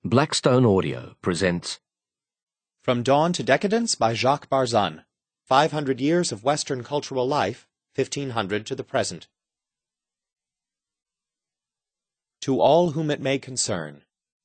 Blackstone Audio presents From Dawn to Decadence by Jacques Barzun. 500 Years of Western Cultural Life, 1500 to the Present. To all whom it may concern.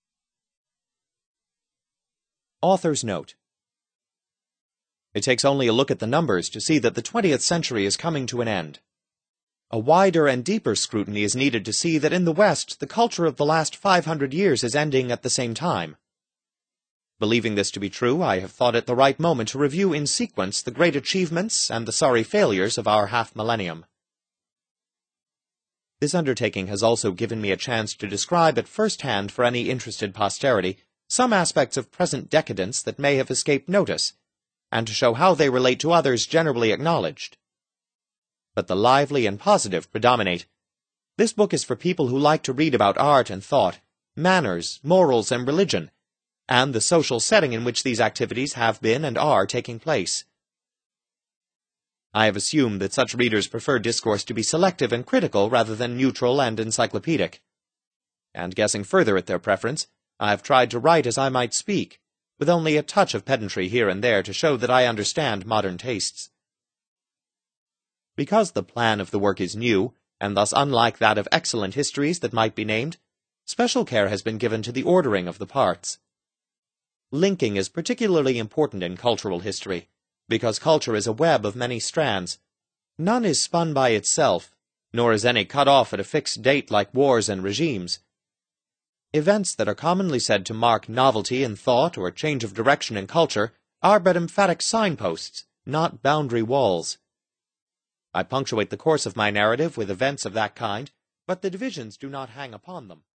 Author's Note. It takes only a look at the numbers to see that the 20th century is coming to an end. A wider and deeper scrutiny is needed to see that in the West, the culture of the last 500 years is ending at the same time. Believing this to be true, I have thought it the right moment to review in sequence the great achievements and the sorry failures of our half-millennium. This undertaking has also given me a chance to describe at first hand for any interested posterity some aspects of present decadence that may have escaped notice, and to show how they relate to others generally acknowledged. But the lively and positive predominate. This book is for people who like to read about art and thought, manners, morals, and religion, and the social setting in which these activities have been and are taking place. I have assumed that such readers prefer discourse to be selective and critical rather than neutral and encyclopedic. And guessing further at their preference, I have tried to write as I might speak, with only a touch of pedantry here and there to show that I understand modern tastes. Because the plan of the work is new, and thus unlike that of excellent histories that might be named, special care has been given to the ordering of the parts. Linking is particularly important in cultural history, because culture is a web of many strands. None is spun by itself, nor is any cut off at a fixed date like wars and regimes. Events that are commonly said to mark novelty in thought or change of direction in culture are but emphatic signposts, not boundary walls. I punctuate the course of my narrative with events of that kind, but the divisions do not hang upon them.